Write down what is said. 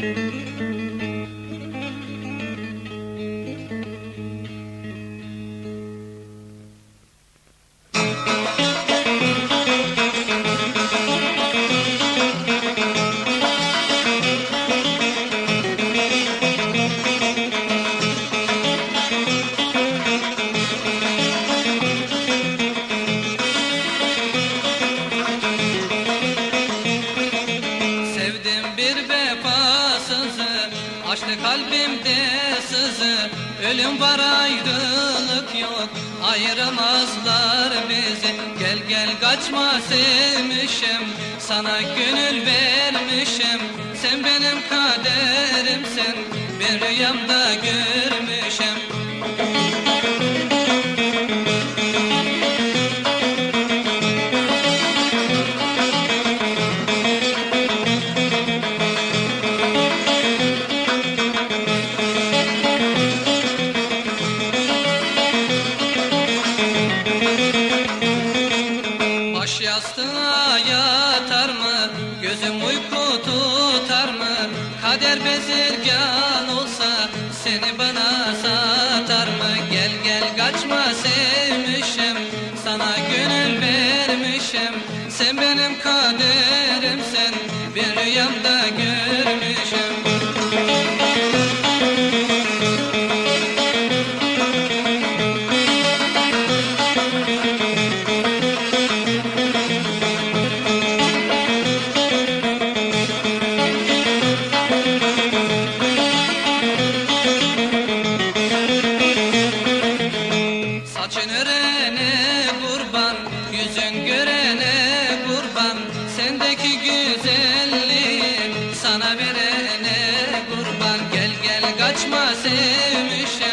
Açtı kalbimde sızı, ölüm var ayrılık yok, ayıramazlar bizi. Gel gel kaçma sevmişim, sana gönül vermişim. Sen benim kaderimsin, bir rüyamda görmüşüm. Baş yastığa yatar mı, gözüm uyku tutar mı? Kader bezirgan olsa seni bana satar mı? Gel gel kaçma sevmişim, sana gönül vermişim. Sen benim kaderimsin, bir rüyamda görmüşüm. Saçın örene kurban, yüzün görene kurban. Sendeki güzelliği sana verene kurban. Gel gel kaçma sevmişim,